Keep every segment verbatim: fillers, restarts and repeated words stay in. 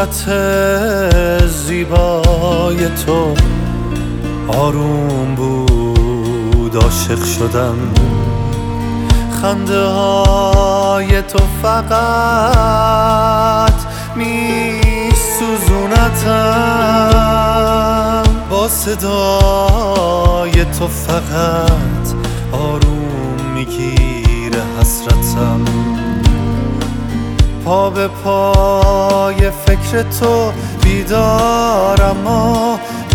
صورت زیبای تو آروم بود، عاشق شدم. خنده های تو فقط می سوزونتم، با صدای تو فقط آروم میگیره حسرتم. پا به پای فکر تو بیدارم و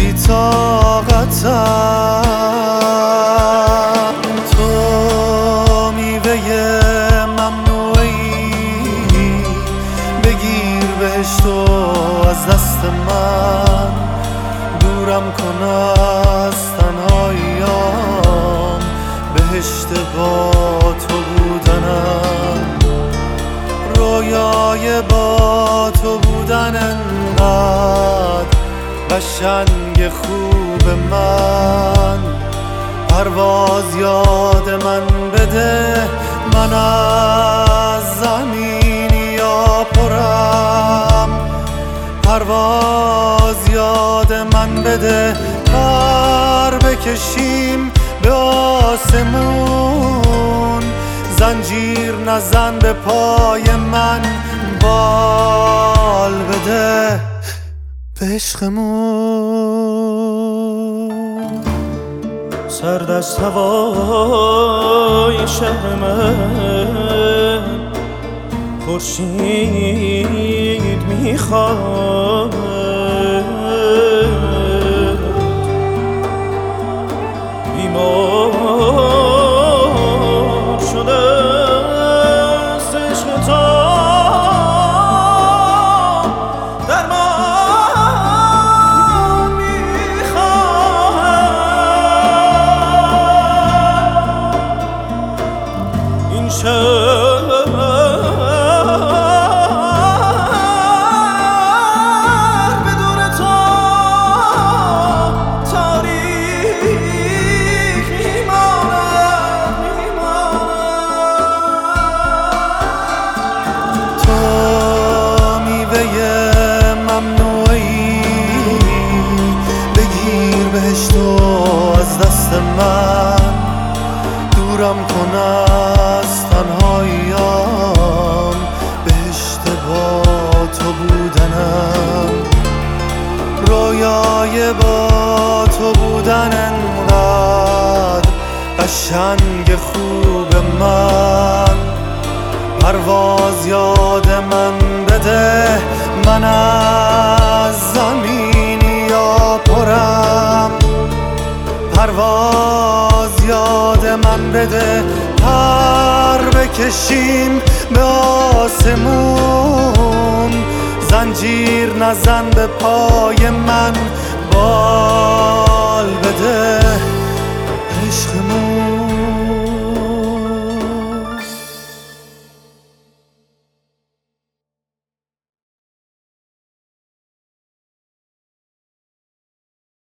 بی‌طاقتم. تو میوه ممنوعی، بگیر بهشتو از دست من. دورم کن از تنهاییام، بهشت با تو بودنم. رویای با تو بودن انقدر قشنگ خوب من. پرواز یاد من بده، من از زمینی یا پرم. پرواز یاد من بده، پر بکشیم به آسمون. زنجیر نزن به پای من، بال بده به عشقمون. سرد از هوای شهر من خورشید میخواد. بیمار شده است عشق تو، درمان میخواهم. این شهر بدون تو تاریک میماند، میماند. تو میوه ممنوعی، بگیر بهشتو از دست من. دورم کن از تنهاییام، بهشت با تو بودنم. رویای با تو بودن انقدر قشنگ خوب من. پرواز یاد من بده، من از زمینی یا پرم. پرواز یاد من بده، پر بکشیم به آسمون. زنجیر نزن به پای من، بال بده